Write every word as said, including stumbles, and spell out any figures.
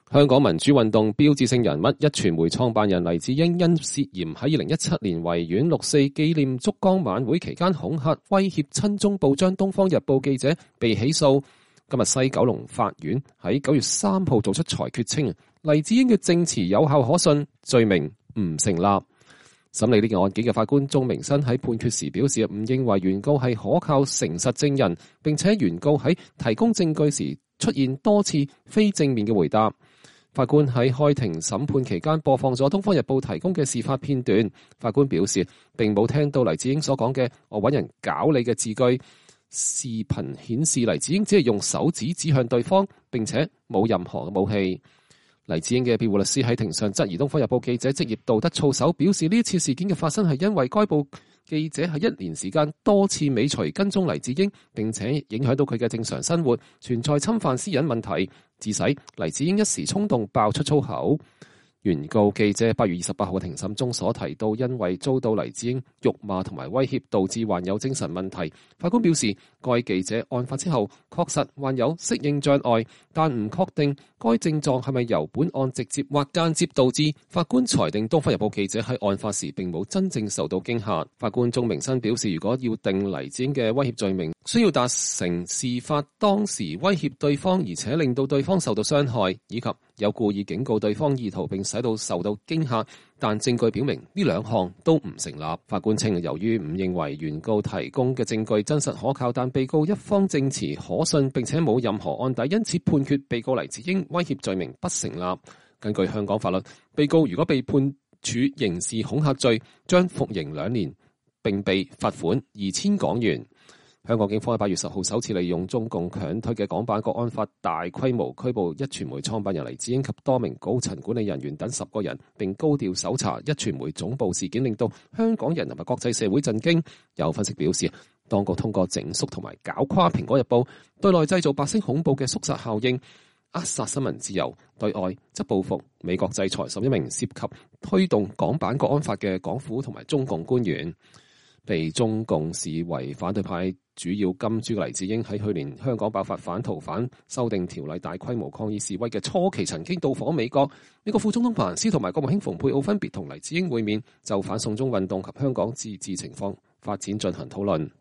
香港民主運動標誌性人物壹傳媒創辦人黎智英因涉嫌喺二零一七年維園六四紀念燭光晚會期間恐嚇威脅親中報章《東方日報》記者被起訴。今日西九龍法院喺九月三號作出裁決稱，黎智英嘅證詞有效可信，罪名唔成立。審理呢件案件嘅法官鐘明新喺判決時表示，唔認為原告係可靠誠實證人，並且原告喺提供證據時出現多次非正面嘅回答。法官喺開庭審判期間播放咗《東方日報》提供嘅事發片段。法官表示，並冇聽到黎智英所講嘅我揾人搞你嘅字句。視頻顯示黎智英只係用手指指向對方，並且冇任何嘅武器。黎智英嘅辯護律師喺庭上質疑《東方日報》記者職業道德操守，表示呢次事件嘅發生係因為該報記者喺一年時間多次尾隨跟蹤黎智英，並且影響到佢嘅正常生活，存在侵犯私隱問題，致使黎智英一時衝動爆出粗口。原告記者八月二十八號嘅庭審中所提到，因為遭到黎智英辱罵同埋威脅，導致患有精神問題。法官表示，該記者案發之後確實患有適應障礙，但唔確定該症狀係咪由本案直接或間接導致。法官裁定《東方日報》記者喺案發時並冇真正受到驚嚇。法官鐘明新表示，如果要定黎智英嘅威脅罪名，需要達成事發當時威脅對方，而且令到對方受到傷害，以及有故意警告對方意圖並使到受到驚嚇，但證據表明呢兩項都唔成立。法官稱，由於唔認為原告提供嘅證據真實可靠，但被告一方證詞可信，並且冇任何案底，因此判決被告黎智英威脅罪名不成立。根據香港法律，被告如果被判處刑事恐嚇罪，將服刑兩年，並被罰款二千港元。香港警方喺八月十號首次利用中共強推嘅港版國安法，大規模拘捕壹傳媒創辦人黎智英及多名高層管理人員等十個人，並高調搜查壹傳媒總部。事件令到香港人同埋國際社會震驚。有分析表示，當局通過整肅同埋搞垮蘋果日報，對內製造白色恐怖嘅肅殺效應，扼殺新聞自由；對外則報復美國制裁十一名涉及推動港版國安法嘅港府同埋中共官員。被中共視為反對派主要金主嘅黎智英，喺去年香港爆發反逃犯修訂條例大規模抗議示威嘅初期，曾經到訪美國。美國副總統彭斯同埋國務卿蓬佩奧分別同黎智英會面，就反送中運動及香港自治情況發展進行討論。